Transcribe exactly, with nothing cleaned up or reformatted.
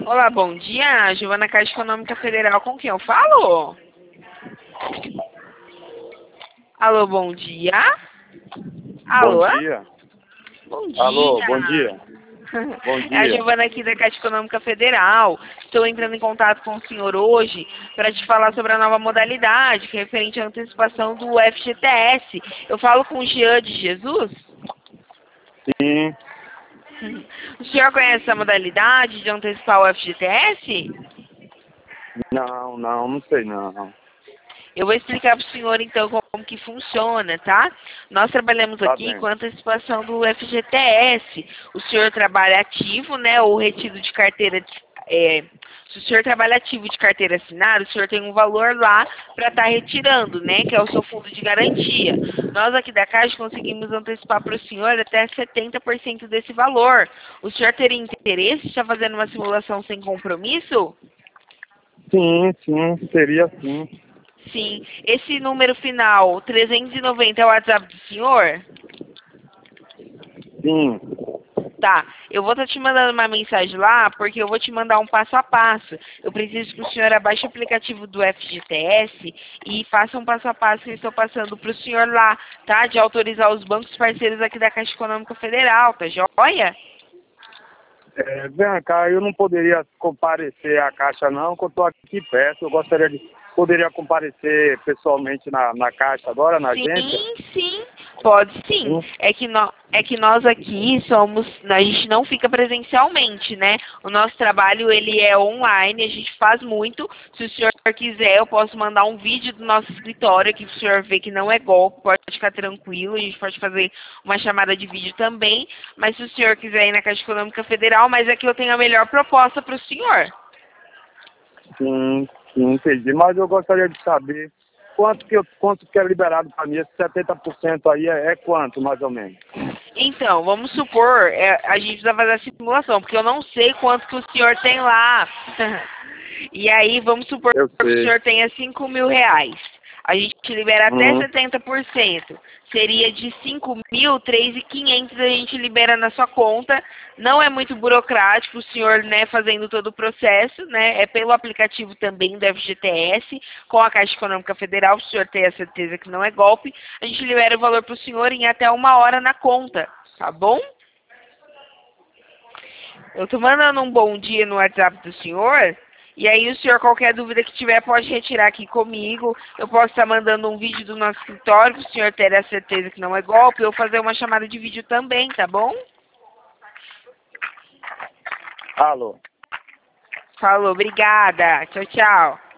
Olá, bom dia. Giovana, Caixa Econômica Federal, com quem eu falo? Alô, bom dia. Bom Alô? dia. Bom Alô, dia. bom dia. Bom É a dia. Giovana aqui da Caixa Econômica Federal. Estou entrando em contato com o senhor hoje para te falar sobre a nova modalidade, que é referente à antecipação do F G T S. Eu falo com o Jean de Jesus? Sim. O senhor conhece essa modalidade de antecipar o F G T S? Não, não, não sei não. Eu vou explicar para o senhor, então, como que funciona, tá? Nós trabalhamos Tá aqui bem. com a antecipação do F G T S. O senhor trabalha ativo, né, ou retido de carteira... É, se o senhor trabalha ativo de carteira assinada, o senhor tem um valor lá para estar retirando, né, que é o seu fundo de garantia. Nós aqui da Caixa conseguimos antecipar para o senhor até setenta por cento desse valor. O senhor teria interesse de estar fazendo uma simulação sem compromisso? Sim, sim, seria sim. Sim. Esse número final, trezentos e noventa, é o WhatsApp do senhor? Sim. Tá. Eu vou estar te mandando uma mensagem lá, porque eu vou te mandar um passo a passo. Eu preciso que o senhor abaixe o aplicativo do F G T S e faça um passo a passo que eu estou passando para o senhor lá, tá? De autorizar os bancos parceiros aqui da Caixa Econômica Federal, tá joia? É, vem cá, eu não poderia comparecer à Caixa não, porque eu estou aqui perto. Eu gostaria de... Poderia comparecer pessoalmente na, na Caixa agora, na Sim, agência? sim, pode sim. Sim. É que, nó- é que nós aqui somos, a gente não fica presencialmente, né? O nosso trabalho, ele é online, a gente faz muito. Se o senhor quiser, eu posso mandar um vídeo do nosso escritório, que o senhor vê que não é golpe, pode ficar tranquilo, a gente pode fazer uma chamada de vídeo também. Mas se o senhor quiser ir na Caixa Econômica Federal, mas aqui eu tenho a melhor proposta para o senhor. Sim, sim, entendi. Mas eu gostaria de saber quanto que, eu, quanto que é liberado para mim. Esse setenta por cento aí é, é quanto, mais ou menos? Então, vamos supor, é, a gente precisa fazer a simulação, porque eu não sei quanto que o senhor tem lá. E aí, vamos supor Eu que o sei. senhor tenha cinco mil reais. A gente libera até Uhum. setenta por cento. Seria de cinco mil, três mil e quinhentos a gente libera na sua conta. Não é muito burocrático o senhor, né, fazendo todo o processo, né? É pelo aplicativo também do F G T S, com a Caixa Econômica Federal, se o senhor tem a certeza que não é golpe. A gente libera o valor para o senhor em até uma hora na conta, tá bom? Eu tô mandando um bom dia no WhatsApp do senhor. E aí o senhor, qualquer dúvida que tiver, pode retirar aqui comigo. Eu posso estar mandando um vídeo do nosso escritório, para o senhor ter a certeza que não é golpe, ou fazer uma chamada de vídeo também, tá bom? Alô. Falou, obrigada. Tchau, tchau.